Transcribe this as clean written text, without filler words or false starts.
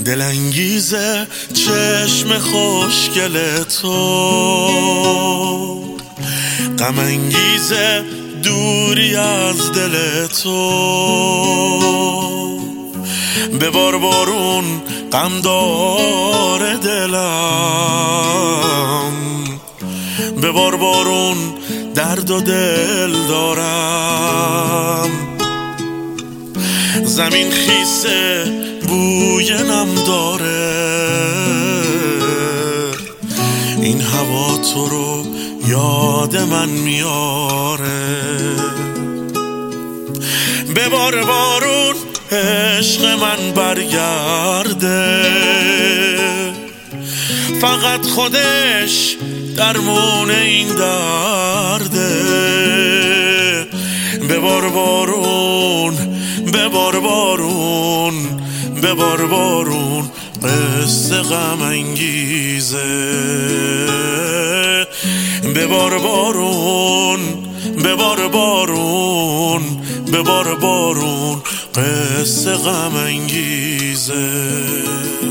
دلانگیزه چشم خوشگل تو، غم انگیزه دوری از دل تو. ببار بارون غم داره دلم، ببار بارون درد و دل دارم. زمین خیسه بوی نم داره، این هوا تو رو یاد من میاره. ببار بارون عشق من برگرده، فقط خودش درمون این درده. ببار بارون، ببار بارون، ببار بارون قصه غم انگیزه. ببار بارون، ببار بارون، ببار بارون قصه غم انگیزه.